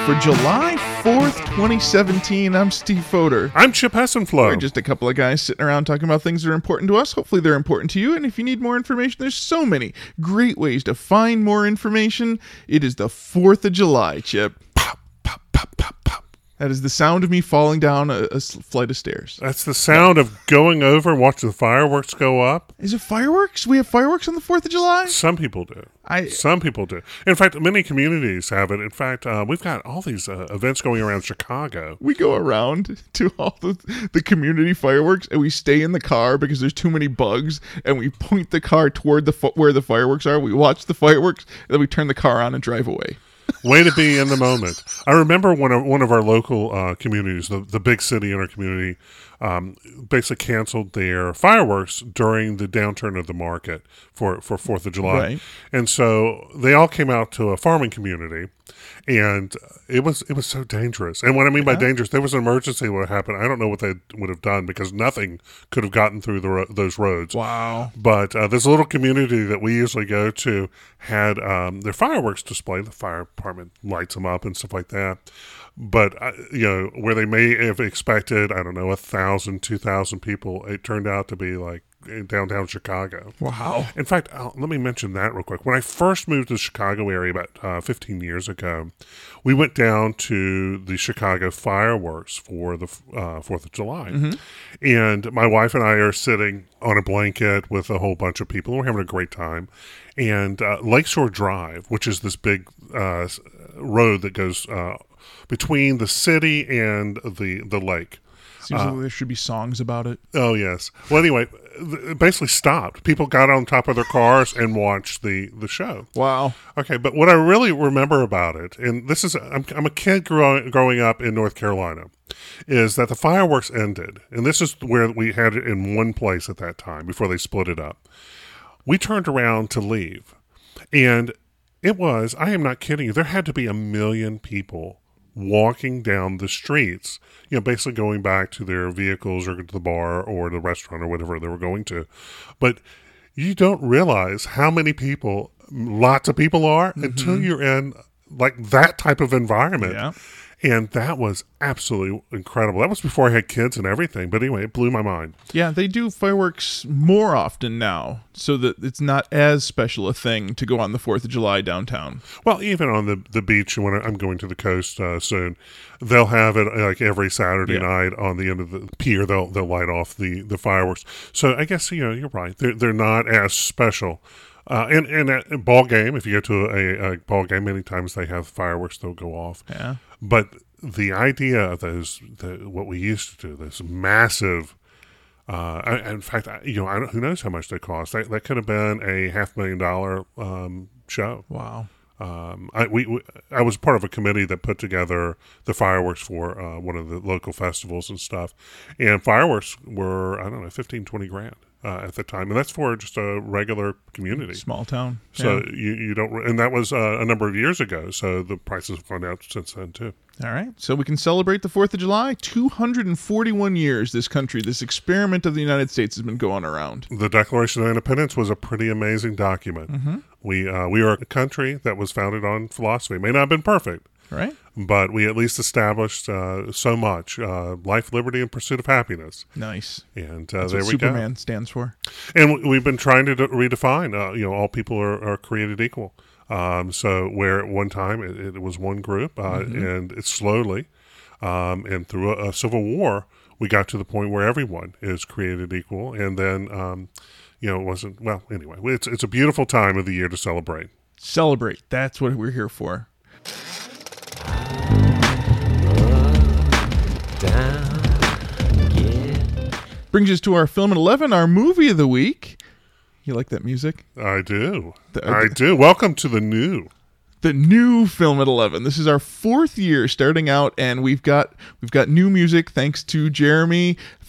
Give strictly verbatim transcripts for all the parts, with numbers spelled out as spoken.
for July fourth, twenty seventeen. I'm Steve Fodor. I'm Chip Hessenflow. We're just a couple of guys sitting around talking about things that are important to us. Hopefully they're important to you. And if you need more information, there's so many great ways to find more information. It is the fourth of July, Chip. Pop, pop, pop, pop, pop. That is the sound of me falling down a, a flight of stairs. That's the sound of going over and watching the fireworks go up. Is it fireworks? We have fireworks on the fourth of July? Some people do. I, Some people do. In fact, many communities have it. In fact, uh, we've got all these uh, events going around Chicago. We go around to all the, the community fireworks, and we stay in the car because there's too many bugs, and we point the car toward the where the fireworks are. We watch the fireworks, and then we turn the car on and drive away. Way to be in the moment. I remember one of, one of our local uh, communities, the, the big city in our community, um, basically canceled their fireworks during the downturn of the market for, for fourth of July. Right. And so they all came out to a farming community, and it was it was so dangerous. And what I mean by Yeah. dangerous, there was an emergency that happened. I don't know what they would have done because nothing could have gotten through the ro- those roads. Wow. But uh, this little community that we usually go to had um, their fireworks display. The fire department lights them up and stuff like that. But, uh, you know, where they may have expected, I don't know, a thousand, two thousand people, it turned out to be like in downtown Chicago. Wow. In fact, uh, let me mention that real quick. When I first moved to the Chicago area about uh, fifteen years ago, we went down to the Chicago fireworks for the uh, fourth of July. Mm-hmm. And my wife and I are sitting on a blanket with a whole bunch of people. We're having a great time. And uh, Lakeshore Drive, which is this big uh, road that goes uh, between the city and the, the lake. Seems Uh, like there should be songs about it. Oh, yes. Well, anyway, it basically stopped. People got on top of their cars and watched the, the show. Wow. Okay, but what I really remember about it, and this is, I'm, I'm a kid growing, growing up in North Carolina, is that the fireworks ended, and this is where we had it in one place at that time before they split it up. We turned around to leave, and it was, I am not kidding you, there had to be a million people walking down the streets, you know, basically going back to their vehicles or to the bar or the restaurant or whatever they were going to. But you don't realize how many people, lots of people are, mm-hmm. until you're in like that type of environment. Yeah. And that was absolutely incredible. That was before I had kids and everything. But anyway, it blew my mind. Yeah, they do fireworks more often now, so that it's not as special a thing to go on the fourth of July downtown. Well, even on the, the beach, when I'm going to the coast uh, soon, they'll have it like every Saturday Yeah. night on the end of the pier. They'll they'll light off the, the fireworks. So I guess, you know, you're right. They're, they're not as special. Uh, and, and at a ball game, if you go to a, a ball game, many times they have fireworks that'll go off. Yeah. But the idea of those, the, what we used to do, this massive, uh, I, in fact, I, you know, I don't, who knows how much they cost? That, that could have been a half million dollar um, show. Wow. Um, I we, we I was part of a committee that put together the fireworks for uh, one of the local festivals and stuff, and fireworks were, I don't know, fifteen, twenty grand. Uh, at the time, and that's for just a regular community, Small town. So Yeah. you, you don't, and that was uh, a number of years ago. So the prices have gone out since then too. All right. So we can celebrate the fourth of July. two hundred forty-one years this country, this experiment of the United States has been going around. The Declaration of Independence was a pretty amazing document. Mm-hmm. We uh, we are a country that was founded on philosophy. It may not have been perfect, Right? but we at least established uh, so much: uh, life, liberty, and pursuit of happiness. Nice. And uh, That's there what we Superman stands for. go. And we- we've been trying to de- redefine. Uh, you know, all people are, are created equal. Um, so where at one time it, it was one group, uh, Mm-hmm. and it's slowly, um, and through a, a civil war, we got to the point where everyone is created equal. And then, um, you know, it wasn't, well, anyway, it's, it's a beautiful time of the year to celebrate. Celebrate. That's what we're here for. Brings us to our film at eleven, our movie of the week. You like that music? I do. The- I do. Welcome to the new. The new film at eleven. This is our fourth year starting out, and we've got we've got new music thanks to Jeremy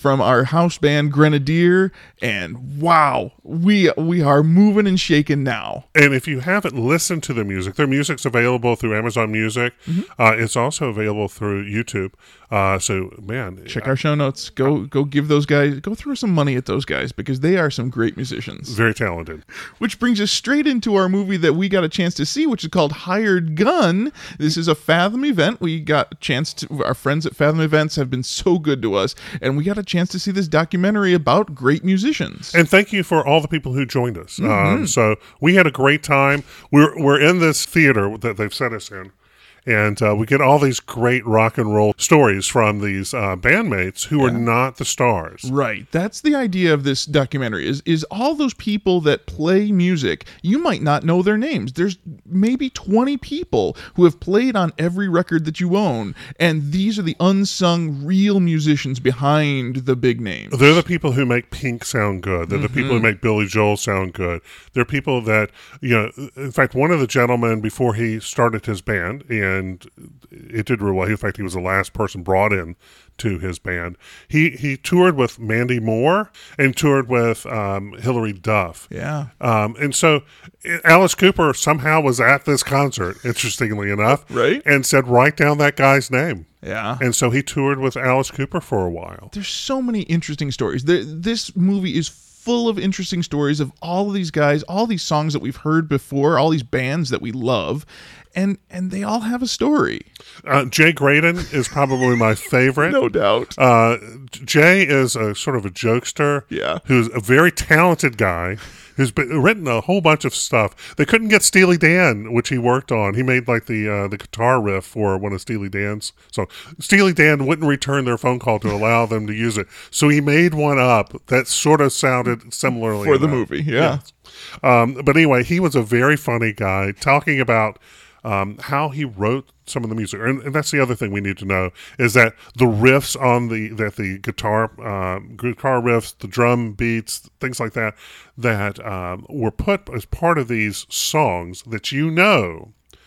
from our house band Grenadier, and wow, we we are moving and shaking now. And if you haven't listened to their music, their music's available through Amazon Music. Mm-hmm. Uh, it's also available through YouTube. Uh, so, man, check our show notes. Go go give those guys, go throw some money at those guys because they are some great musicians. Very talented. Which brings us straight into our movie that we got a chance to see, which is called Hired Gun. This is a Fathom event. We got a chance to, our friends at Fathom Events have been so good to us, and we got a chance to see this documentary about great musicians. And thank you for all the people who joined us. Mm-hmm. Um, so we had a great time. We're, we're in this theater that they've set us in. And uh, we get all these great rock and roll stories from these uh, bandmates who yeah. are not the stars. Right. That's the idea of this documentary is, is all those people that play music. You might not know their names. There's maybe twenty people who have played on every record that you own. And these are the unsung real musicians behind the big names. They're the people who make Pink sound good. They're mm-hmm. the people who make Billy Joel sound good. They're people that, you know, in fact, one of the gentlemen before he started his band, and And it did real well. In fact, he was the last person brought in to his band. He he toured with Mandy Moore and toured with um, Hilary Duff. Yeah. Um, and so Alice Cooper somehow was at this concert, interestingly enough, right? And said, write down that guy's name. Yeah. And so he toured with Alice Cooper for a while. There's so many interesting stories. The, this movie is full of interesting stories of all of these guys, all these songs that we've heard before, all these bands that we love. And and they all have a story. Uh, Jay Graydon is probably my favorite. No doubt. Uh, Jay is a sort of a jokester. Yeah. Who's a very talented guy who's been, written a whole bunch of stuff. They couldn't get Steely Dan, which he worked on. He made like the uh, the guitar riff for one of Steely Dan's. So Steely Dan wouldn't return their phone call to allow them to use it. So he made one up that sort of sounded similarly for enough. the movie. Yeah. Yes. Um, but anyway, he was a very funny guy talking about Um, how he wrote some of the music, and, and that's the other thing we need to know is that the riffs on the that the guitar uh, guitar riffs, the drum beats, things like that, that um, were put as part of these songs that you know,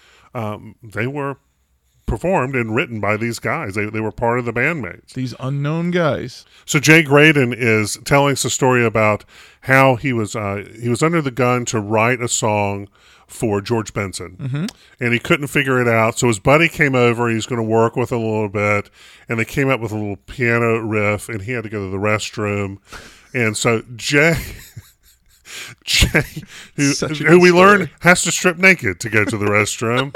um, they were performed and written by these guys. They they were part of the bandmates. These unknown guys. So Jay Graydon is telling us a story about how he was uh, he was under the gun to write a song for George Benson, mm-hmm. and he couldn't figure it out. So his buddy came over. He's going to work with him a little bit, and they came up with a little piano riff, and he had to go to the restroom. And so Jay, Jay, who, who we learn has to strip naked to go to the restroom,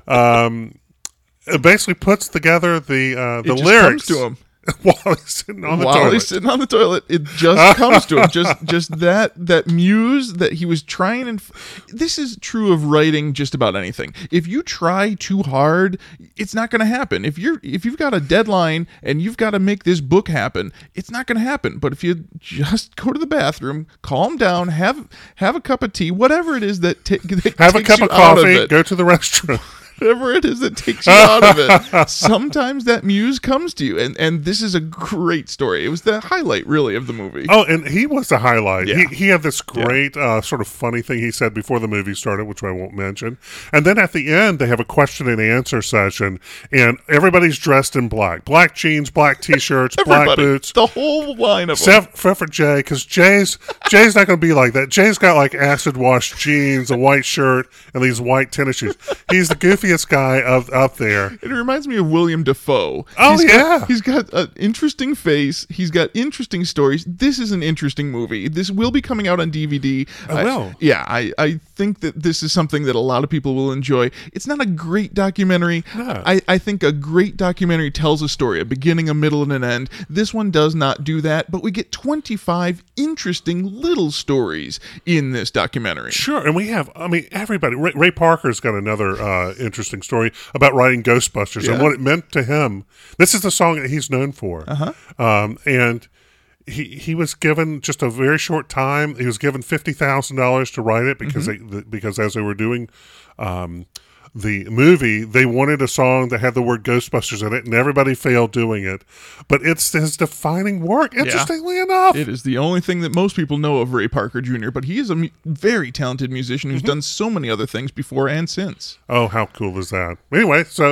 um, basically puts together the uh, the it just lyrics comes to him. While he's sitting on the While toilet. he's sitting on the toilet, it just comes to him. Just, just that that muse that he was trying. And f- this is true of writing just about anything. If you try too hard, it's not going to happen. If you're if you've got a deadline and you've got to make this book happen, it's not going to happen. But if you just go to the bathroom, calm down, have have a cup of tea, whatever it is that, ta- that have takes a cup you of out coffee, of it, go to the restroom. Whatever it is that takes you out of it, sometimes that muse comes to you, and and this is a great story. It was the highlight, really, of the movie. Oh, and he was the highlight. Yeah. He he had this great yeah. uh, sort of funny thing he said before the movie started, which I won't mention. And then at the end, they have a question and answer session, and everybody's dressed in black, black jeans, black t-shirts, black boots, the whole line of them. Except for Jay, because Jay's Jay's not going to be like that. Jay's got like acid wash jeans, a white shirt, and these white tennis shoes. He's the goofiest guy of up there. It reminds me of William Dafoe. Oh, he's yeah. Got, he's got an interesting face. He's got interesting stories. This is an interesting movie. This will be coming out on D V D. I I, will. Yeah, I, I think that this is something that a lot of people will enjoy. It's not a great documentary. No. I, I think a great documentary tells a story, a beginning, a middle, and an end. This one does not do that, but we get twenty-five interesting little stories in this documentary. Sure, and we have, I mean, everybody. Ray, Ray Parker's got another uh, interesting story about writing Ghostbusters Yeah. and what it meant to him. This is the song that he's known for. Uh-huh. Um, and he he was given just a very short time. He was given fifty thousand dollars to write it because Mm-hmm. they, the, because as they were doing um, the movie, they wanted a song that had the word Ghostbusters in it, and everybody failed doing it. But it's his defining work, interestingly yeah. enough. It is the only thing that most people know of Ray Parker Junior, but he is a mu- very talented musician who's mm-hmm. done so many other things before and since. Oh, how cool is that? Anyway, so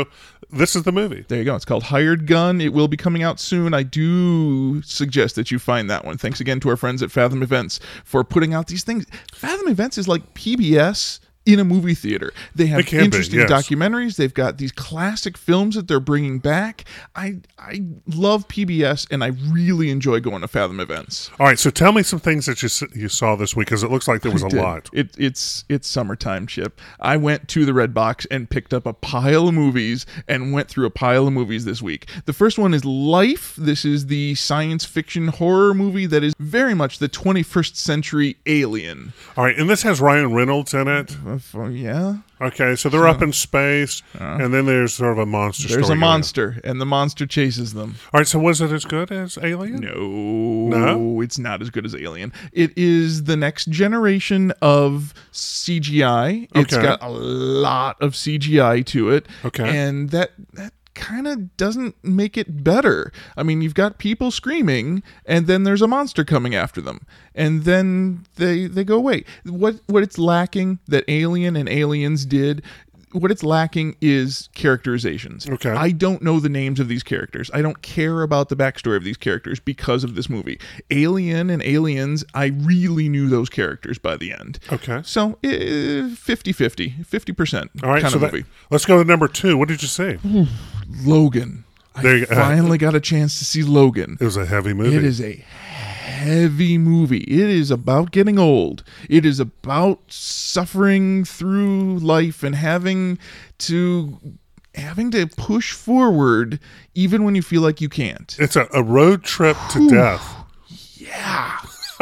this is the movie. There you go. It's called Hired Gun. It will be coming out soon. I do suggest that you find that one. Thanks again to our friends at Fathom Events for putting out these things. Fathom Events is like P B S in a movie theater. They have can be, interesting yes. documentaries. They've got these classic films that they're bringing back. I I love P B S, and I really enjoy going to Fathom Events. All right, so tell me some things that you s- you saw this week, because it looks like there was a Did. lot. It, it's it's summertime, Chip. I went to the Red Box and picked up a pile of movies and went through a pile of movies this week. The first one is Life. This is the science fiction horror movie that is very much the twenty-first century Alien. All right, and this has Ryan Reynolds in it. Uh, for- yeah. Okay, so they're up in space, and then there's sort of a monster There's story a going on. monster, and the monster chases them. All right, so was it as good as Alien? No, No? it's not as good as Alien. It is the next generation of C G I. It's Okay. got a lot of C G I to it. Okay. And that that kind of doesn't make it better. I mean, you've got people screaming, and then there's a monster coming after them, and then they they go away. What what it's lacking that Alien and Aliens did. What it's lacking is characterizations. Okay. I don't know the names of these characters. I don't care about the backstory of these characters because of this movie. Alien and Aliens, I really knew those characters by the end. Okay. So eh, fifty-fifty, fifty percent All right, kind so of that, movie. let's go to number two. What did you see? Logan. There I you go. finally got a chance to see Logan. It was a heavy movie. It is a heavy movie. It is about getting old. It is about suffering through life and having to having to push forward even when you feel like you can't. It's a, a road trip to death. Yeah.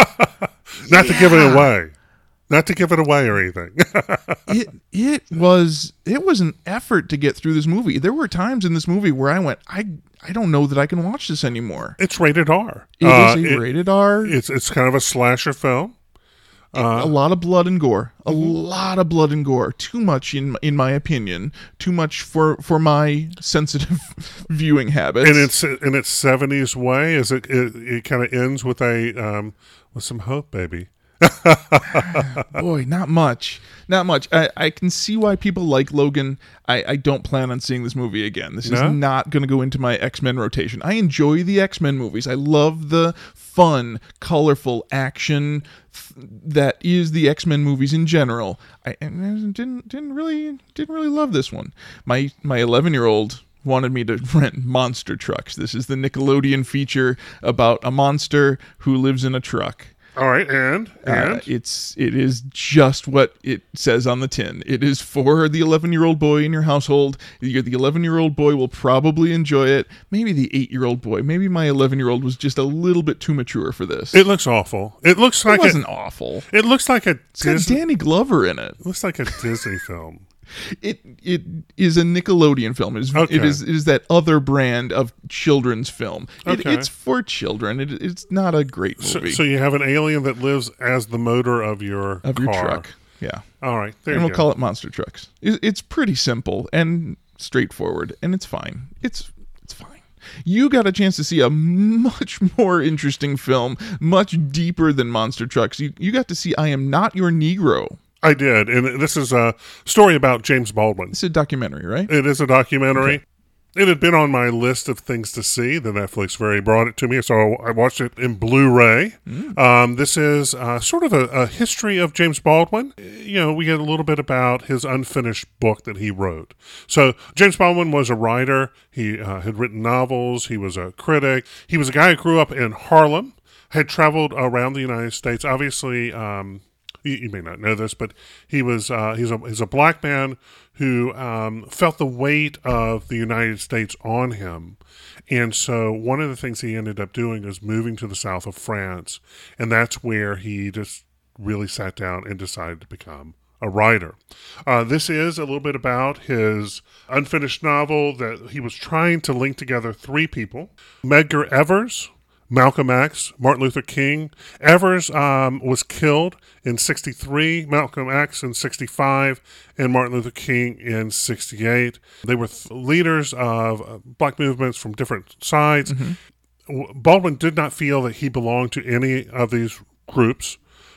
Not to give it away. Not to give it away or anything. it it was it was an effort to get through this movie. There were times in this movie where I went, I I don't know that I can watch this anymore. It's rated R. It Uh, is a it- rated R. It's it's kind of a slasher film. a lot of blood and gore. A lot of blood and gore. Too much in in my opinion. Too much for for my sensitive viewing habits. And it's in its seventies way. Is it? It, it kind of ends with a um, with some hope, baby. Boy, not much. Not much. I, I can see why people like Logan. I, I don't plan on seeing this movie again. This No? is not going to go into my X-Men rotation. I enjoy the X-Men movies. I love the fun, colorful action th- that is the X-Men movies in general. I, I didn't didn't really didn't really love this one. My my eleven-year-old wanted me to rent Monster Trucks. This is the Nickelodeon feature about a monster who lives in a truck. All right, and and Uh, it's it is just what it says on the tin. It is for the eleven-year-old boy in your household. You're the eleven-year-old boy will probably enjoy it. Maybe the eight-year-old boy. Maybe my eleven-year-old was just a little bit too mature for this. it looks awful. It looks It like wasn't a, awful. It looks like a It's got Disney. Danny Glover in it. Looks like a Disney film. It it is a Nickelodeon film. It is Okay. it is it is that other brand of children's film. It, Okay. It's for children. It, it's not a great So, movie so you have an alien that lives as the motor of your of car. your truck. Yeah. All right, there And you we'll go. call it Monster Trucks. It- It's pretty simple and straightforward, and it's fine. It's it's fine. You got a chance to see a much more interesting film, much deeper than Monster Trucks. You you got to see I Am Not Your Negro. I did, and this is a story about James Baldwin. It's a documentary, right? It is a documentary. It had been on my list of things to see. The Netflix very brought it to me, so I watched it in Blu-ray. Um, this is uh, sort of a, a history of James Baldwin. You know, we get a little bit about his unfinished book that he wrote. So James Baldwin was a writer. He uh, had written novels. He was a critic. He was a guy who grew up in Harlem, had traveled around the United States. Obviously, um, you, you may not know this, but he was uh, he's a he's a black man who um, felt the weight of the United States on him. And so one of the things he ended up doing is moving to the south of France. And that's where he just really sat down and decided to become a writer. Uh, this is a little bit about his unfinished novel that he was trying to link together three people. Medgar Evers, Malcolm X, Martin Luther King. Evers um, was killed in sixty-three, Malcolm X in sixty-five, and Martin Luther King in sixty-eight. They were th- leaders of uh, black movements from different sides. W- Baldwin did not feel that he belonged to any of these groups.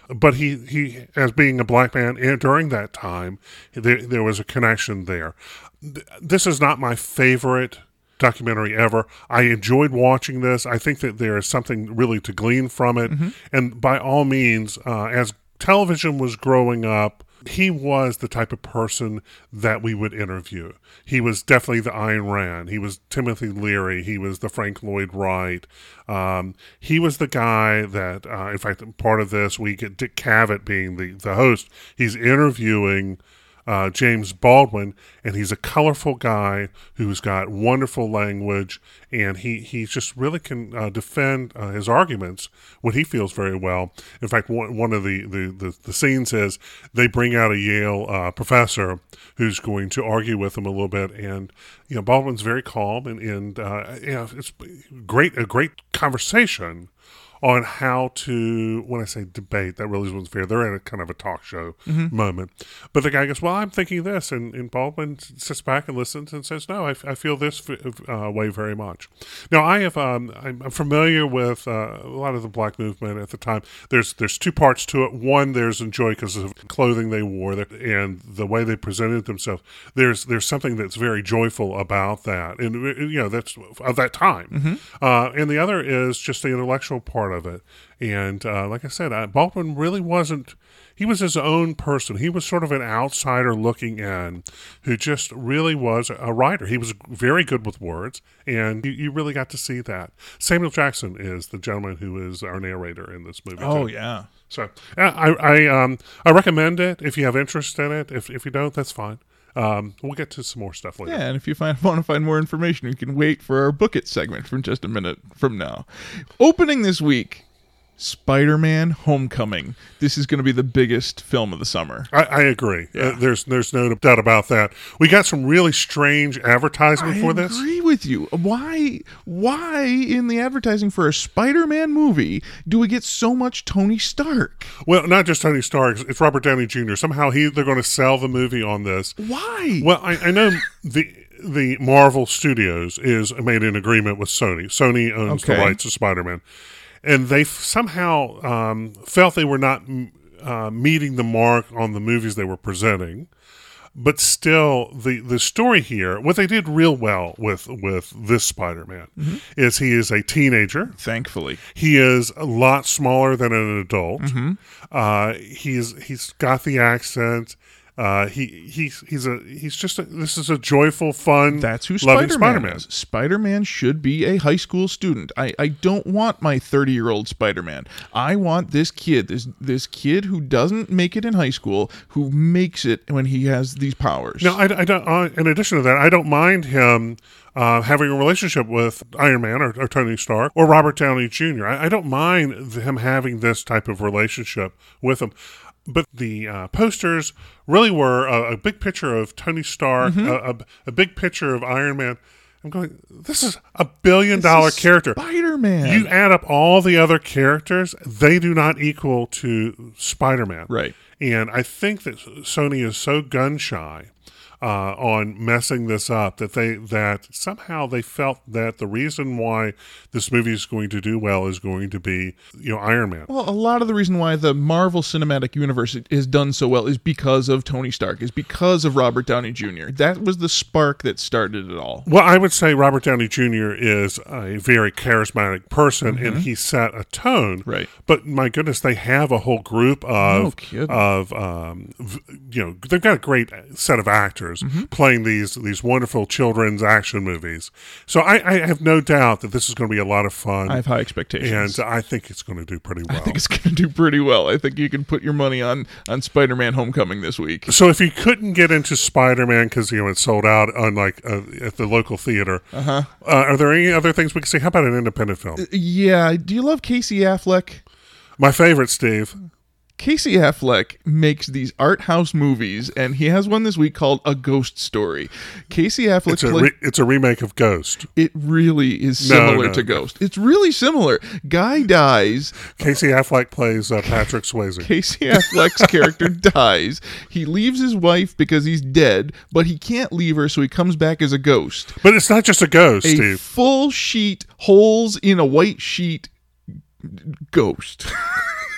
but he, he, as being a black man and during that time, there, there was a connection there. This is not my favorite documentary ever. I enjoyed watching this. I think that there is something really to glean from it. Mm-hmm. And by all means, uh, as television was growing up, he was the type of person that we would interview. He was definitely the Ayn Rand. He was Timothy Leary. He was the Frank Lloyd Wright. Um, he was the guy that, uh, in fact, part of this, we get Dick Cavett being the, the host. He's interviewing Uh, James Baldwin, and he's a colorful guy who's got wonderful language, and he, he just really can uh, defend uh, his arguments when he feels very well. In fact, one, one of the, the, the, the scenes is they bring out a Yale uh, professor who's going to argue with him a little bit, and you know Baldwin's very calm, and, and uh, you know, it's great a great conversation on how to, when I say debate, that really wasn't fair. They're at a kind of a talk show mm-hmm. moment. But the guy goes, well, I'm thinking this. And, and Baldwin sits back and listens and says, no, I, I feel this uh, way very much. Now, I have, um, I'm familiar with uh, a lot of the black movement at the time. There's there's two parts to it. One, there's enjoy because of clothing they wore and the way they presented themselves. There's there's something that's very joyful about that. And, you know, that's of that time. Mm-hmm. Uh, and the other is just the intellectual part of it. And uh, like I said, uh, Baldwin really wasn't, he was his own person. He was sort of an outsider looking in who just really was a writer. He was very good with words, and you, you really got to see that. Samuel Jackson is the gentleman who is our narrator in this movie. Oh, too. yeah. So I I um I recommend it if you have interest in it. If if you don't, that's fine. Um, we'll get to some more stuff later. Yeah, and if you find, want to find more information, you can wait for our Book It segment from just a minute from now. Opening this week, Spider-Man Homecoming. This is going to be the biggest film of the summer. I, I agree. Yeah. Uh, there's there's no doubt about that. We got some really strange advertising I for this. I agree with you. Why, why in the advertising for a Spider-Man movie do we get so much Tony Stark? Well, not just Tony Stark. It's Robert Downey Junior Somehow he they're going to sell the movie on this. Why? Well, I, I know the the Marvel Studios is made an agreement with Sony. Sony owns okay. the rights to Spider-Man. And they f- somehow um, felt they were not uh, meeting the mark on the movies they were presenting. But still, the, the story here, what they did real well with, with this Spider-Man mm-hmm. is he is a teenager. Thankfully. He is a lot smaller than an adult. Mm-hmm. Uh, he's he's got the accent. Uh, he he's he's a he's just a, this is a joyful, fun. That's who Spider-Man, Spider-Man is. Spider-Man should be a high school student. I, I don't want my thirty-year-old Spider-Man. I want this kid, this this kid who doesn't make it in high school, who makes it when he has these powers. No, I, I don't. Uh, in addition to that, I don't mind him uh, having a relationship with Iron Man or, or Tony Stark or Robert Downey Junior I, I don't mind him having this type of relationship with him. But the uh, posters really were a, a big picture of Tony Stark, mm-hmm. a, a, a big picture of Iron Man. I'm going, this is a billion this dollar is character. Spider-Man. You add up all the other characters, they do not equal to Spider-Man. Right. And I think that Sony is so gun shy uh, on messing this up that they that somehow they felt that the reason why this movie is going to do well is going to be, you know, Iron Man. Well, a lot of the reason why the Marvel Cinematic Universe has done so well is because of Tony Stark, is because of Robert Downey Junior That was the spark that started it all. Well, I would say Robert Downey Junior is a very charismatic person, mm-hmm. and he set a tone. Right. But my goodness, they have a whole group of no of um, you know, they've got a great set of actors mm-hmm. playing these these wonderful children's action movies. So I, I have no doubt that this is going to be a lot of fun. I have high expectations. And I think it's going to do pretty well. I think it's going to do pretty well. I think you can put your money on, on Spider-Man Homecoming this week. So if you couldn't get into Spider-Man because, you know, it's sold out on like uh, at the local theater, uh-huh. uh, are there any other things we can see? How about an independent film? Uh, yeah. Do you love Casey Affleck? My favorite, Steve. Casey Affleck makes these art house movies, and he has one this week called A Ghost Story. Casey Affleck... It's a, re- it's a remake of Ghost. It really is similar no, no, to no. Ghost. It's really similar. Guy dies. Casey Affleck plays uh, Patrick Swayze. Casey Affleck's character dies. He leaves his wife because he's dead, but he can't leave her, so he comes back as a ghost. But it's not just a ghost, a Steve. Full sheet, holes in a white sheet ghost.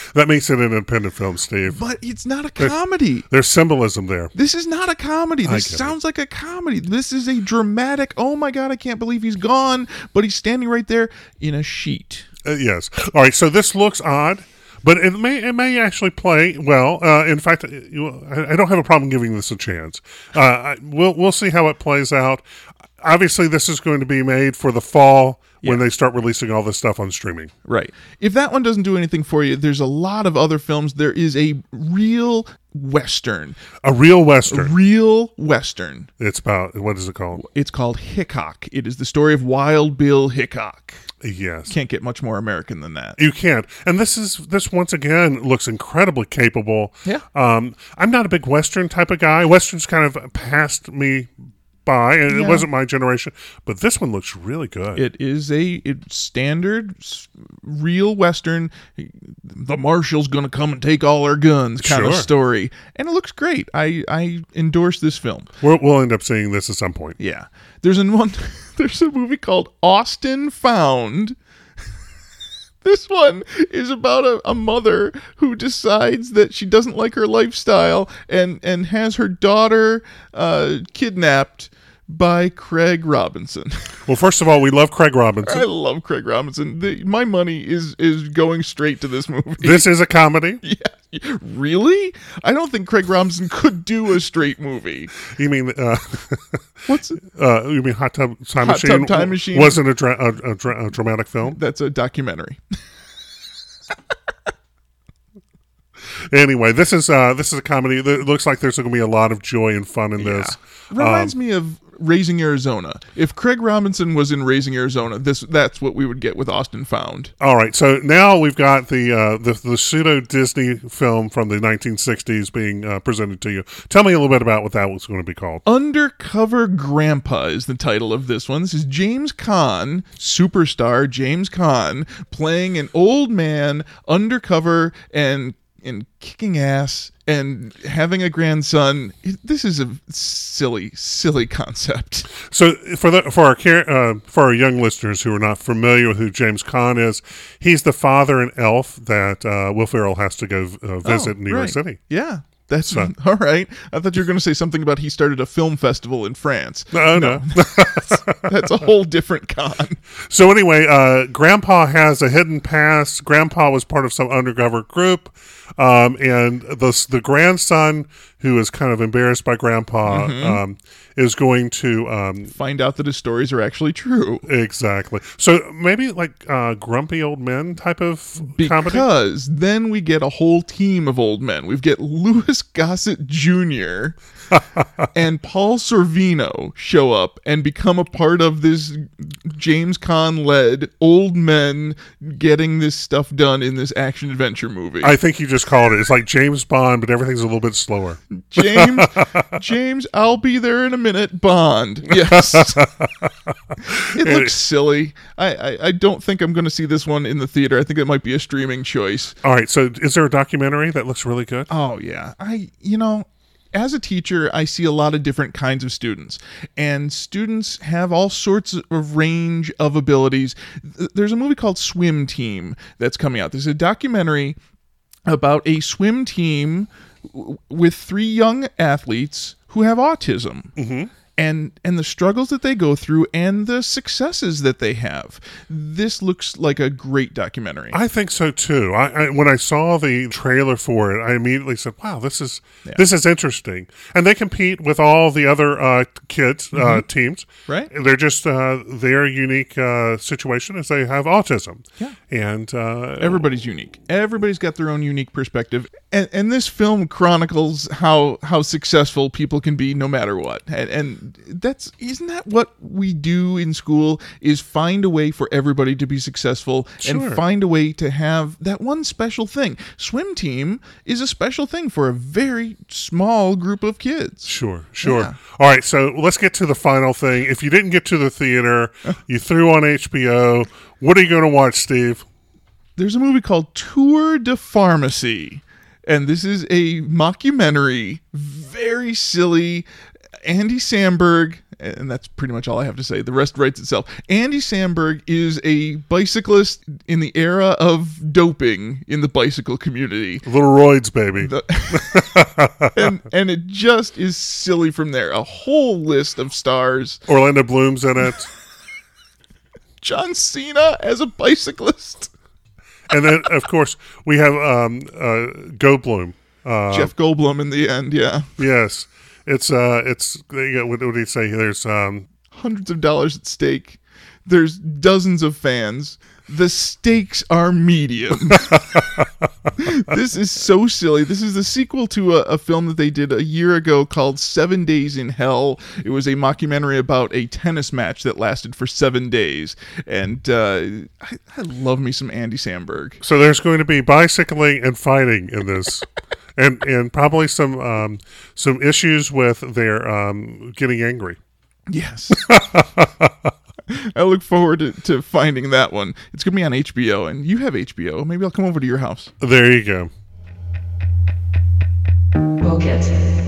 That makes it an independent film, Steve. But it's not a comedy. There's symbolism there. This is not a comedy. This sounds it. like a comedy. This is a dramatic, oh my God, I can't believe he's gone, but he's standing right there in a sheet. Uh, yes. All right, so this looks odd. But it may it may actually play well. Uh, in fact, you, I, I don't have a problem giving this a chance. Uh, I, we'll we'll see how it plays out. Obviously, this is going to be made for the fall when yeah. they start releasing all this stuff on streaming. Right. If that one doesn't do anything for you, there's a lot of other films. There is a real Western. A real Western. A real Western. It's about, what is it called? It's called Hickok. It is the story of Wild Bill Hickok. Yes. Can't get much more American than that. You can't. And this is this once again looks incredibly capable. Yeah. Um, I'm not a big Western type of guy. Westerns kind of passed me by, and yeah. it wasn't my generation. But this one looks really good. It is a it, standard, real Western. The marshal's going to come and take all our guns kind sure. of story. And it looks great. I, I endorse this film. We'll, we'll end up seeing this at some point. Yeah. There's in one. There's a movie called Austin Found. This one is about a, a mother who decides that she doesn't like her lifestyle and, and has her daughter uh, kidnapped by Craig Robinson. Well, first of all, we love Craig Robinson. I love Craig Robinson. The, my money is is going straight to this movie. This is a comedy? Yeah. Really? I don't think Craig Robinson could do a straight movie. You mean uh, what's it? Uh, you mean Hot Tub Time Hot Machine? Tub Time Machine wasn't a, dra- a, a, dra- a dramatic film? That's a documentary. Anyway, this is uh, this is a comedy. It looks like there's going to be a lot of joy and fun in yeah. this. Reminds um, me of Raising Arizona. If Craig Robinson was in Raising Arizona, this that's what we would get with Austin Found. All right, so now we've got the uh, the, the pseudo Disney film from the nineteen sixties being uh, presented to you. Tell me a little bit about what that was going to be called. Undercover Grandpa is the title of this one. This is James Caan, superstar James Caan, playing an old man undercover and and kicking ass and having a grandson. This is a silly, silly concept. So for the for our uh, for our young listeners who are not familiar with who James Caan is, he's the father in Elf that uh, Will Ferrell has to go uh, visit oh, in New right. York City. Yeah. That's so. All right. I thought you were going to say something about he started a film festival in France. No, no. no. that's, that's a whole different con. So anyway, uh, Grandpa has a hidden past. Grandpa was part of some undercover group. Um, and the the grandson, who is kind of embarrassed by Grandpa, mm-hmm. um, is going to um, find out that his stories are actually true. Exactly. So maybe like uh, grumpy old men type of comedy? Because then we get a whole team of old men. We get Louis Gossett Junior and Paul Sorvino show up and become a part of this James Caan-led old men getting this stuff done in this action-adventure movie. I think you just called it. It's like James Bond, but everything's a little bit slower. James, James, I'll be there in a minute, Bond. Yes. It looks silly. I, I, I don't think I'm going to see this one in the theater. I think it might be a streaming choice. All right, so is there a documentary that looks really good? Oh, yeah. I, you know... As a teacher, I see a lot of different kinds of students, and students have all sorts of range of abilities. There's a movie called Swim Team that's coming out. There's a documentary about a swim team with three young athletes who have autism. Mm-hmm. And and the struggles that they go through and the successes that they have. This looks like a great documentary. I think so too. I, I when I saw the trailer for it, I immediately said, "Wow, this is yeah. this is interesting." And they compete with all the other uh, kids mm-hmm. uh, teams. Right? They're just uh, their unique uh, situation is they have autism. Yeah. And uh, everybody's unique. Everybody's got their own unique perspective. And, and this film chronicles how how successful people can be no matter what. And, and that's isn't that what we do in school, is find a way for everybody to be successful sure. and find a way to have that one special thing. Swim Team is a special thing for a very small group of kids. Sure, sure. Yeah. All right, so let's get to the final thing. If you didn't get to the theater, you threw on H B O, what are you going to watch, Steve? There's a movie called Tour de Pharmacy, and this is a mockumentary, very silly. Andy Samberg and that's pretty much all I have to say. The rest writes itself. Andy Samberg is a bicyclist in the era of doping in the bicycle community. Little roids, baby. The, and, and it just is silly from there. A whole list of stars. Orlando Bloom's in it. John Cena as a bicyclist. And then, of course, we have um, uh, Goldblum. Uh, Jeff Goldblum in the end, yeah. Yes. It's, uh, it's what, what do you say? There's um, hundreds of dollars at stake. There's dozens of fans. The stakes are medium. This is so silly. This is the sequel to a, a film that they did a year ago called Seven Days in Hell. It was a mockumentary about a tennis match that lasted for seven days. And uh, I, I love me some Andy Samberg. So there's going to be bicycling and fighting in this. and and probably some um, some issues with their um, getting angry. Yes. I look forward to, to finding that one. It's going to be on H B O, and you have H B O. Maybe I'll come over to your house. There you go. Book it.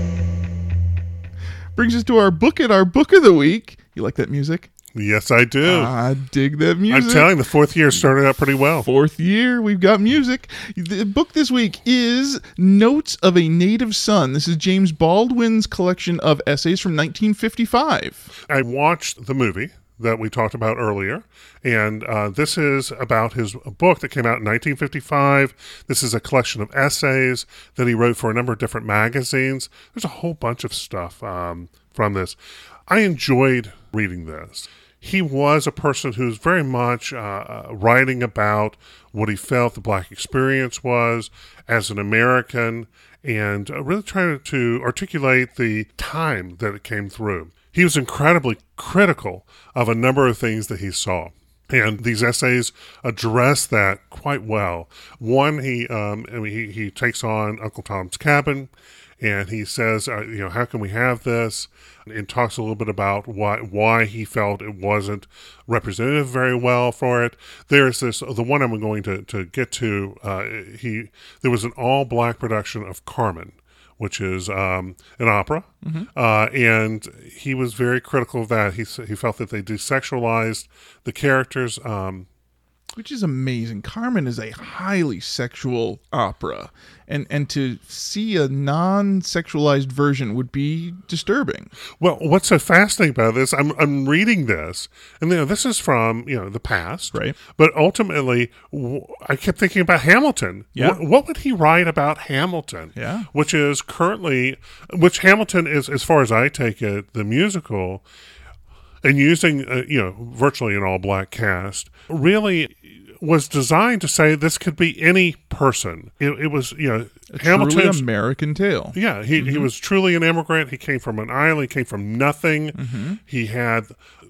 Brings us to our book it, our book of the week. You like that music? Yes, I do. I dig that music. I'm telling you, the fourth year started out pretty well. Fourth year, we've got music. The book this week is Notes of a Native Son. This is James Baldwin's collection of essays from nineteen fifty-five. I watched the movie that we talked about earlier, and uh, this is about his book that came out in nineteen fifty-five. This is a collection of essays that he wrote for a number of different magazines. There's a whole bunch of stuff um, from this. I enjoyed reading this. He was a person who's very much uh, writing about what he felt the Black experience was as an American, and uh, really trying to articulate the time that it came through. He was incredibly critical of a number of things that he saw. And these essays address that quite well. One, he um, I mean, he, he takes on Uncle Tom's Cabin, and he says, uh, you know, how can we have this? And talks a little bit about why why he felt it wasn't representative very well for it. There's this, the one I'm going to, to get to, uh, he there was an all-black production of Carmen, which is um, an opera, mm-hmm. uh, and he was very critical of that. He he felt that they desexualized the characters, um, which is amazing. Carmen is a highly sexual opera, and and to see a non-sexualized version would be disturbing. Well, what's so fascinating about this? I'm I'm reading this, and you know this is from you know the past, right? But ultimately, w- I kept thinking about Hamilton. Yeah. What, what would he write about Hamilton? Yeah, which is currently, which Hamilton is, as far as I take it, the musical. And using, uh, you know, virtually an all-black cast, really was designed to say this could be any person. It, it was, you know, a Hamilton's truly American tale. Yeah, he, mm-hmm. he was truly an immigrant. He came from an island. He came from nothing. Mm-hmm. He had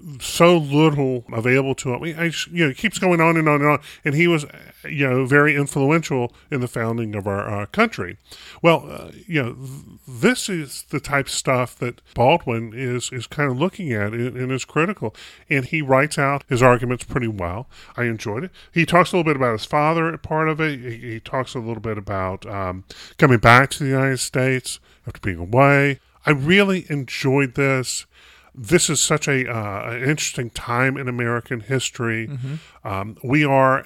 so little available to him. I, you know, it keeps going on and on and on. And he was, you know, very influential in the founding of our uh, country. Well, uh, you know, th- this is the type of stuff that Baldwin is is kind of looking at and, and is critical. And he writes out his arguments pretty well. I enjoyed it. He talks a little bit about his father, part of it. He, he talks a little bit about um, coming back to the United States after being away. I really enjoyed this. This is such a uh, an interesting time in American history. Mm-hmm. Um, we are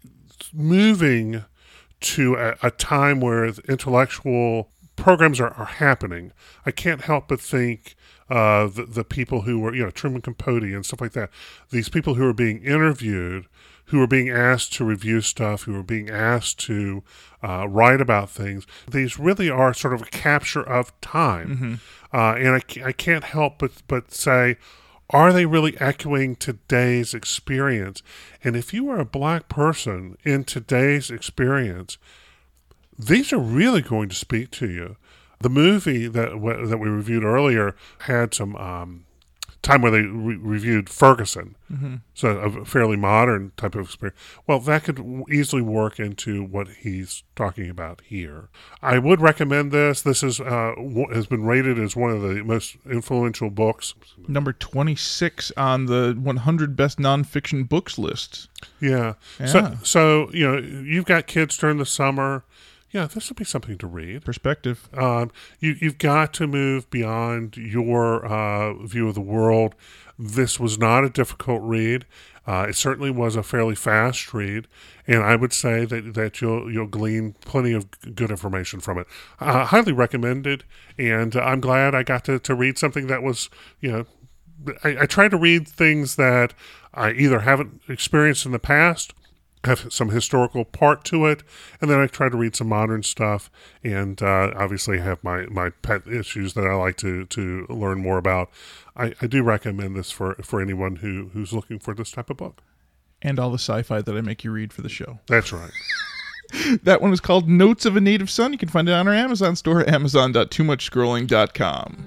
moving to a, a time where intellectual programs are, are happening. I can't help but think uh, the, the people who were, you know, Truman Capote and stuff like that, these people who are being interviewed, who are being asked to review stuff, who are being asked to uh, write about things, these really are sort of a capture of time. Mm-hmm. Uh, and I, I can't help but, but say, are they really echoing today's experience? And if you are a black person in today's experience, these are really going to speak to you. The movie that that we reviewed earlier had some um, time where they re- reviewed Ferguson, mm-hmm. so a fairly modern type of experience. Well, that could easily work into what he's talking about here. I would recommend this. This is uh, has been rated as one of the most influential books. Number twenty-six on the one hundred best nonfiction books list. Yeah. yeah. So, so, you know, you've got kids during the summer. yeah, this would be something to read. Perspective. Um, you, you've got to move beyond your uh, view of the world. This was not a difficult read. Uh, it certainly was a fairly fast read, and I would say that, that you'll you'll glean plenty of g- good information from it. Uh, highly recommended, and uh, I'm glad I got to, to read something that was, you know, I, I try to read things that I either haven't experienced in the past, have some historical part to it, and then I try to read some modern stuff, and uh, obviously have my, my pet issues that I like to, to learn more about. I, I do recommend this for, for anyone who, who's looking for this type of book. And all the sci-fi that I make you read for the show. That's right. That one is called Notes of a Native Son. You can find it on our Amazon store, amazon dot too much scrolling dot com.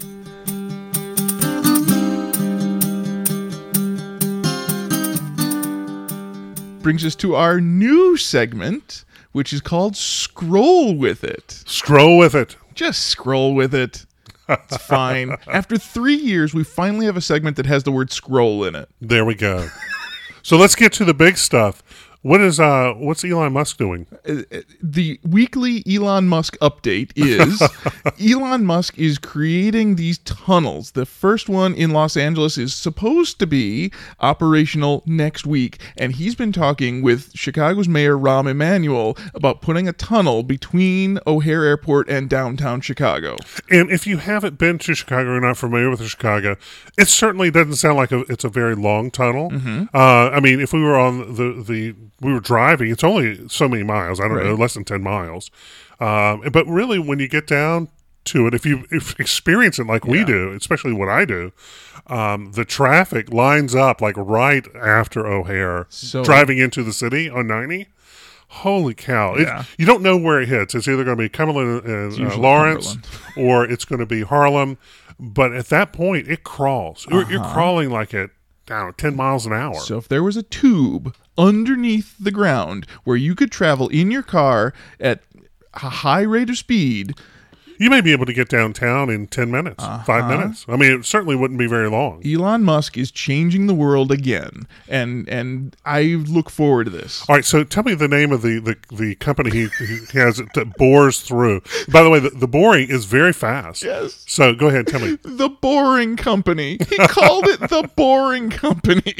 Brings us to our new segment, which is called Scroll With It. Scroll with it. Just scroll with it. It's fine. After three years, we finally have a segment that has the word scroll in it. There we go. So let's get to the big stuff. What is uh? What's Elon Musk doing? The weekly Elon Musk update is Elon Musk is creating these tunnels. The first one in Los Angeles is supposed to be operational next week, and he's been talking with Chicago's Mayor Rahm Emanuel about putting a tunnel between O'Hare Airport and downtown Chicago. And if you haven't been to Chicago or not familiar with Chicago, it certainly doesn't sound like a, it's a very long tunnel. Mm-hmm. Uh, I mean, if we were on the the we were driving, it's only so many miles. I don't Right. know, less than ten miles. Um, but really, when you get down to it, if you if experience it like we Yeah. do, especially what I do, um, the traffic lines up like right after O'Hare, So- driving into the city on ninety. Holy cow. It- Yeah. you don't know where it hits. It's either going to be Cumberland and uh, usually Lawrence, Cumberland. or it's going to be Harlem. But at that point, it crawls. You're, you're crawling like at, I don't know, ten miles an hour. So if there was a tube underneath the ground where you could travel in your car at a high rate of speed, You may be able to get downtown in ten minutes, Uh-huh. five minutes. I mean, it certainly wouldn't be very long. Elon Musk is changing the world again, and and I look forward to this. All right, so tell me the name of the, the, the company he, he has that bores through. By the way, the, the boring is very fast. Yes. So go ahead, tell me. The Boring Company. He called it the Boring Company.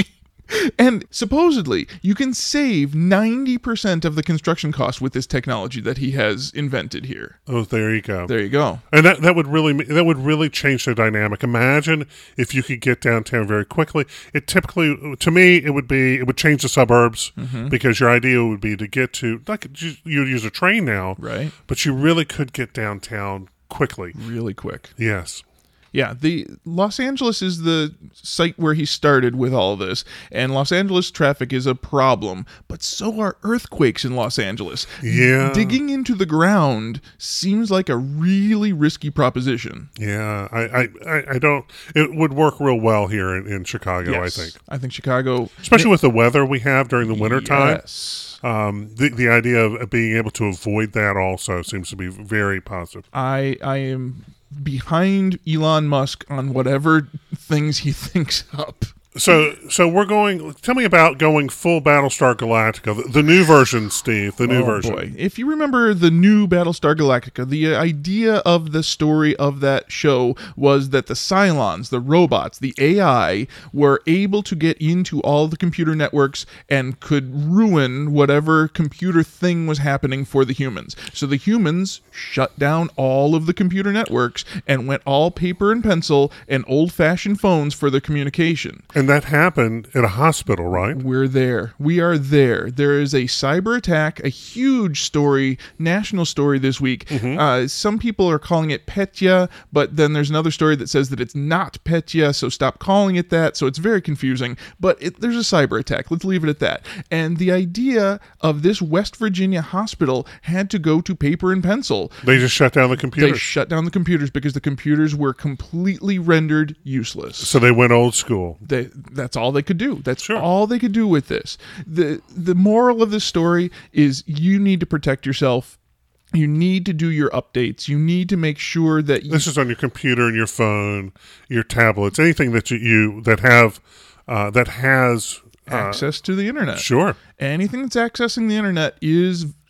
And supposedly, you can save ninety percent of the construction costs with this technology that he has invented here. Oh, there you go. There you go. And that, that would really that would really change the dynamic. Imagine if you could get downtown very quickly. It typically, to me, it would be it would change the suburbs Mm-hmm. because your idea would be to get to like you you'd use a train now, Right. but you really could get downtown quickly. Really quick. Yes. Yeah, the Los Angeles is the site where he started with all this, and Los Angeles traffic is a problem, but so are earthquakes in Los Angeles. Yeah. Digging into the ground seems like a really risky proposition. Yeah, I, I, I- I don't. It would work real well here in, in Chicago, Yes. I think, I think Chicago, especially with the weather we have during the wintertime. Yes. Um, the the idea of being able to avoid that also seems to be very positive. I I am behind Elon Musk on whatever things he thinks up. So, so we're going. Tell me about going full Battlestar Galactica, the, the new version, Steve. The new Oh, version. boy. If you remember the new Battlestar Galactica, the idea of the story of that show was that the Cylons, the robots, the A I, were able to get into all the computer networks and could ruin whatever computer thing was happening for the humans. So the humans shut down all of the computer networks and went all paper and pencil and old-fashioned phones for their communication. And that happened at a hospital, right? We're there. We are there. There is a cyber attack, a huge story, national story this week. Mm-hmm. Uh, some people are calling it Petya, but then there's another story that says that it's not Petya, so stop calling it that. So it's very confusing. But it, there's a cyber attack. Let's leave it at that. And the idea of this West Virginia hospital had to go to paper and pencil. They just shut down the They computer, shut down the computers because the computers were completely rendered useless. so they went old school. They, that's all they could do. That's Sure. all they could do with this. The the moral of this story is you need to protect yourself. You need to do your updates. You need to make sure that you, This is on your computer and your phone, your tablets, anything that you, you that have uh, that has uh, access to the internet. Sure. Anything that's accessing the internet is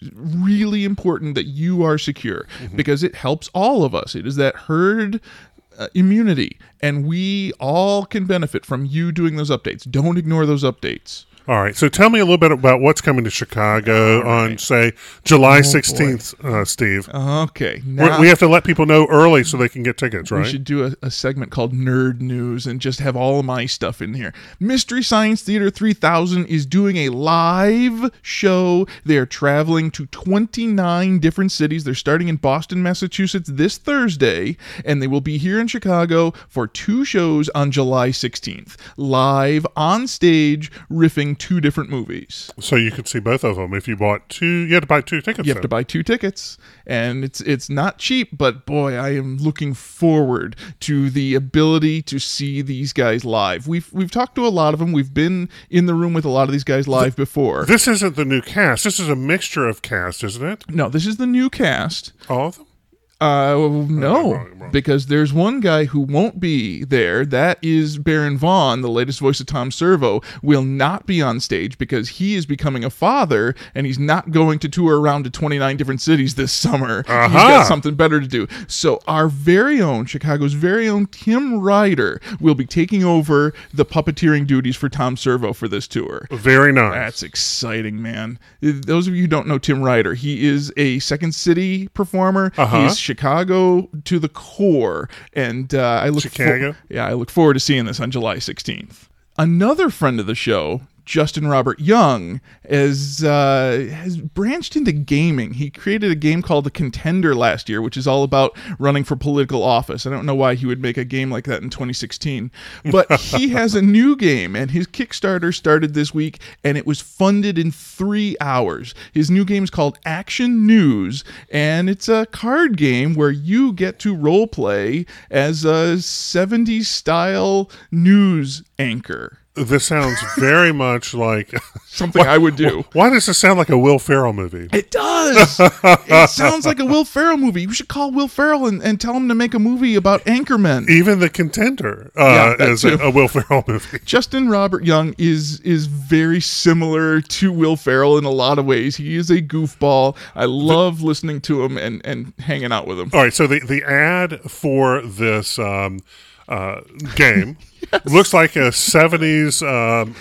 really important that you are secure Mm-hmm. because it helps all of us. It is that herd uh, immunity, and we all can benefit from you doing those updates. Don't ignore those updates. All right. So tell me a little bit about what's coming to Chicago All right. on, say, July Oh, sixteenth, uh, Steve. Okay, We're, now we have to let people know early so they can get tickets, we right? should do a, a segment called Nerd News and just have all of my stuff in here. Mystery Science Theater three thousand is doing a live show. They are traveling to twenty-nine different cities. They're starting in Boston, Massachusetts this Thursday, and they will be here in Chicago for two shows on July sixteenth. Live on stage, riffing two different movies. So you could see both of them if you bought two. You had to buy two tickets. You have then. to buy two tickets, and it's it's not cheap, but boy, I am looking forward to the ability to see these guys live. We've we've talked to a lot of them. We've been in the room with a lot of these guys live before. This isn't the new cast. This is a mixture of cast, isn't it? No, this is the new cast. All of them? Uh, no, wrong, wrong. because there's one guy who won't be there. That is Baron Vaughn, the latest voice of Tom Servo, will not be on stage because he is becoming a father and he's not going to tour around to twenty-nine different cities this summer. Uh-huh. He's got something better to do. So our very own, Chicago's very own Tim Ryder will be taking over the puppeteering duties for Tom Servo for this tour. Very nice. That's exciting, man. Those of you who don't know Tim Ryder, he is a Second City performer. Uh-huh. He's Chicago to the core, and uh, I look Chicago? For, yeah, I look forward to seeing this on July sixteenth. Another friend of the show, Justin Robert Young, is uh, has branched into gaming. He created a game called The Contender last year, which is all about running for political office. I don't know why he would make a game like that in twenty sixteen, but he has a new game, and his Kickstarter started this week, and it was funded in three hours. His new game is called Action News, and it's a card game where you get to role play as a seventies style news anchor. This sounds very much like Something I would do. Why does this sound like a Will Ferrell movie? It does. It sounds like a Will Ferrell movie. We should call Will Ferrell and, and tell him to make a movie about anchormen. Even The Contender uh, Yeah, that is a, too. a Will Ferrell movie. Justin Robert Young is is very similar to Will Ferrell in a lot of ways. He is a goofball. I love listening to him and, and hanging out with him. All right, so the, the ad for this um, uh, game looks like a seventies um,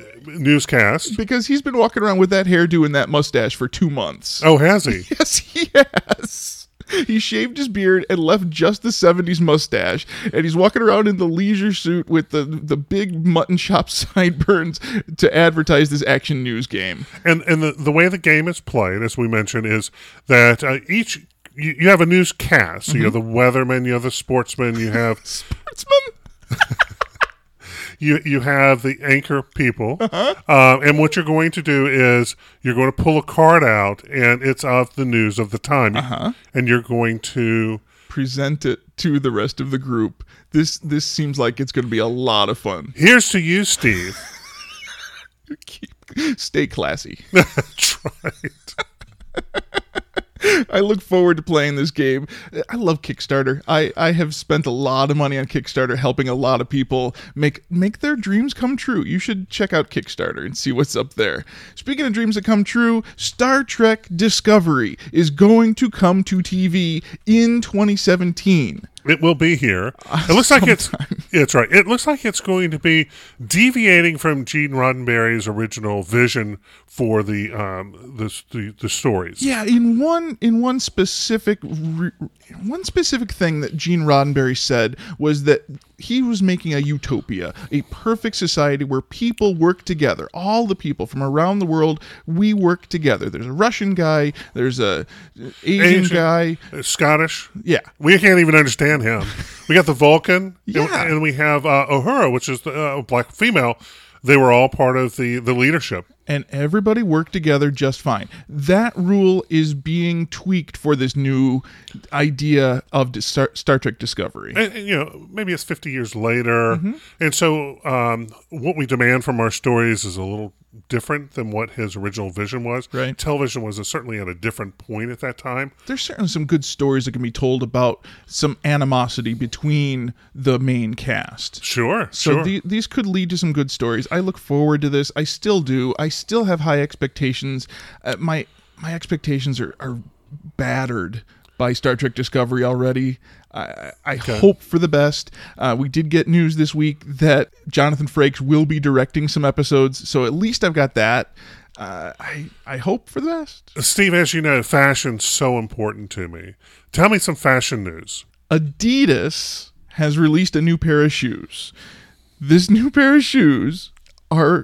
newscast. Because he's been walking around with that hairdo and that mustache for two months. Oh, has he? Yes, he has. He shaved his beard and left just the seventies mustache, and he's walking around in the leisure suit with the, the big mutton chop sideburns to advertise this Action News game. And and the, the way the game is played, as we mentioned, is that uh, each you, you have a newscast. So you have the weatherman, you have the sportsman, you have Sportsman? you you have the anchor people, Uh-huh. uh, and what you're going to do is you're going to pull a card out, and it's of the news of the time, Uh-huh. and you're going to. Present it to the rest of the group. This this seems like it's going to be a lot of fun. Here's to you, Steve. Keep, stay classy. That's right. I look forward to playing this game. I love Kickstarter. I, I have spent a lot of money on Kickstarter helping a lot of people make make their dreams come true. You should check out Kickstarter and see what's up there. Speaking of dreams that come true, Star Trek Discovery is going to come to T V in twenty seventeen. It will be here. It looks like it's it's right. It looks like it's going to be deviating from Gene Roddenberry's original vision for the um the the, the stories. Yeah, in one in one specific re, one specific thing that Gene Roddenberry said was that he was making a utopia, a perfect society where people work together. All the people from around the world, we work together. There's a Russian guy, there's a Asian, Asian. guy. Uh, Scottish. Yeah. We can't even understand him. We got the Vulcan, Yeah. and, and we have uh, Uhura, which is the uh, black female. They were all part of the, the leadership. And everybody worked together just fine. That rule is being tweaked for this new idea of Dis- Star, Star Trek Discovery. And, and, you know, maybe it's fifty years later. Mm-hmm. And so um, what we demand from our stories is a little different than what his original vision was. Right. Television was a, certainly at a different point at that time. There's certainly some good stories that can be told about some animosity between the main cast. Sure, So sure. the, these could lead to some good stories. I look forward to this. I still do. I still have high expectations. Uh, my my expectations are, are battered by Star Trek Discovery already. I, I Okay. hope for the best. Uh, we did get news this week that Jonathan Frakes will be directing some episodes, so at least I've got that. Uh, I I hope for the best. Steve, as you know, fashion's so important to me. Tell me some fashion news. Adidas has released a new pair of shoes. This new pair of shoes are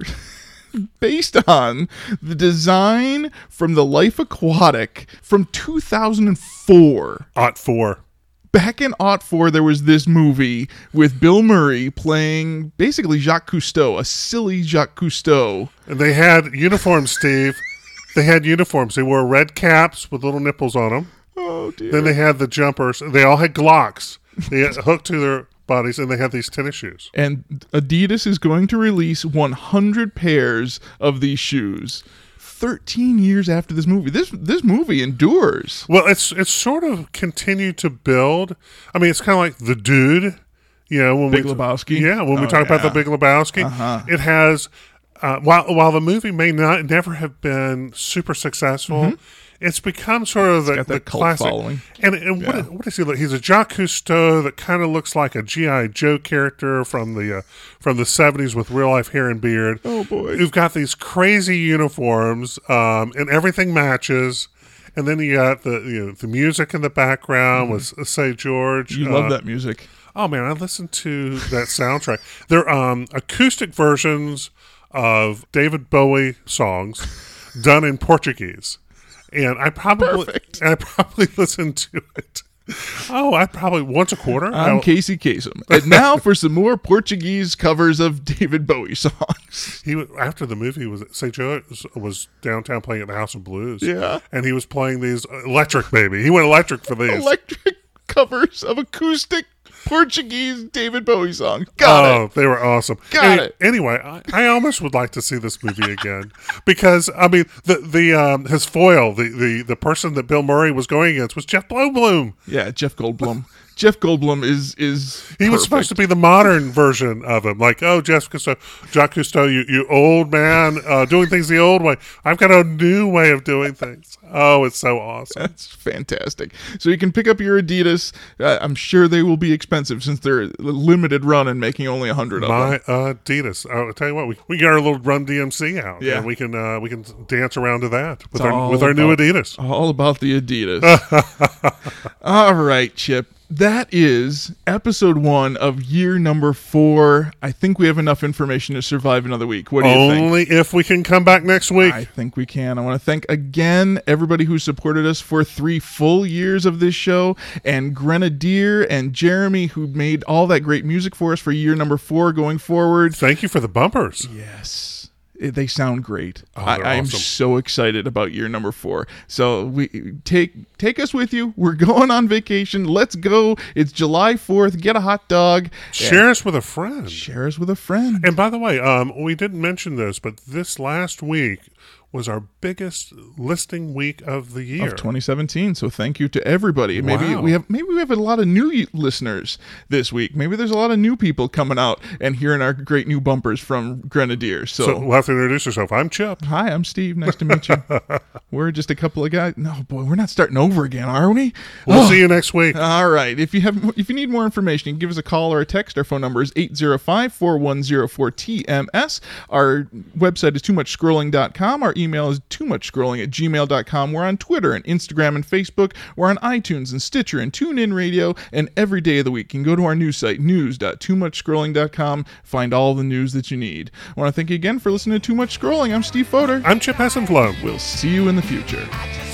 based on the design from the Life Aquatic from two thousand four. Ot four. Back in Ot four, there was this movie with Bill Murray playing basically Jacques Cousteau, a silly Jacques Cousteau. And they had uniforms, Steve. They had uniforms. They wore red caps with little nipples on them. Oh, dear. Then they had the jumpers. They all had Glocks. They had hooked to their bodies, and they had these tennis shoes. And Adidas is going to release one hundred pairs of these shoes thirteen years after this movie. This this movie endures. Well, it's it's sort of continued to build. I mean, it's kind of like The Dude, you know, when Big we Lebowski? Yeah, when we Oh, talk about yeah. The Big Lebowski, Uh-huh. it has uh, while while the movie may not never have been super successful. It's become sort of the, Mm-hmm. got that the cult classic. following. And, and what, Yeah. what is he like? He's a Jacques Cousteau that kind of looks like a G I. Joe character from the uh, from the seventies with real life hair and beard. Oh, boy. You've got these crazy uniforms, um, and everything matches. And then you got the you know, the music in the background with uh, Say George. Mm-hmm. You Uh, love that music. Oh man, I listened to that soundtrack. They're um, acoustic versions of David Bowie songs done in Portuguese, and I probably Perfect. and I probably listened to it. Oh, I probably once a quarter. I'm I'll- Casey Kasem. And now for some more Portuguese covers of David Bowie songs. He was- after the movie was Saint Joe was, was downtown playing at the House of Blues. Yeah. and he was playing these electric baby. He went electric for these. Electric covers of acoustic Portuguese David Bowie songs. Got oh, it. they were awesome. Got Any- it. Anyway, I, I almost would like to see this movie again because I mean the the um, his foil, the, the the person that Bill Murray was going against was Jeff Goldblum. Yeah, Jeff Goldblum. Jeff Goldblum is is He was supposed to be the modern version of him, like oh, Jeff Cousteau, Jacques Cousteau, you you old man uh, doing things the old way. I've got a new way of doing things. Oh, it's so awesome. That's fantastic. So you can pick up your Adidas. Uh, I'm sure they will be expensive since they're a limited run and making only a hundred of My them. Adidas. I'll tell you what, we, we got our little Run D M C out, Yeah. and we can uh, we can dance around to that with It's our all with our new about- Adidas. All about the Adidas. All right, Chip. That is episode one of year number four. I think we have enough information to survive another week. What do you think? Only if we can come back next week. I think we can. I want to thank again everybody who supported us for three full years of this show, and Grenadier and Jeremy who made all that great music for us for year number four going forward. Thank you for the bumpers. Yes. It- They sound great. Oh, I, they're I am awesome. so excited about year number four. So we take take us with you. We're going on vacation. Let's go. It's July fourth. Get a hot dog. Share us with a friend. and share us with a friend. And by the way, um, we didn't mention this, but this last week was our biggest listing week of the year. Of twenty seventeen. So thank you to everybody. Maybe Wow. we have maybe we have a lot of new y- listeners this week. Maybe there's a lot of new people coming out and hearing our great new bumpers from Grenadier. So, So we'll have to introduce yourself. I'm Chip. hi, I'm Steve. Nice to meet you. We're just a couple of guys. No, boy, we're not starting over again, are we? We'll Oh. see you next week. All right. If you have, if you need more information, you can give us a call or a text. Our phone number is eight zero five, four one zero four, T M S. Our website is too much scrolling dot com. Our email is too much scrolling at gmail dot com. We're on Twitter and Instagram and Facebook. We're on iTunes and Stitcher and TuneIn Radio. And every day of the week, you can go to our news site, news dot too much scrolling dot com. Find all the news that you need. I want to thank you again for listening to Too Much Scrolling. I'm Steve Foder. I'm Chip Hessenflow. We'll see you in the future. I just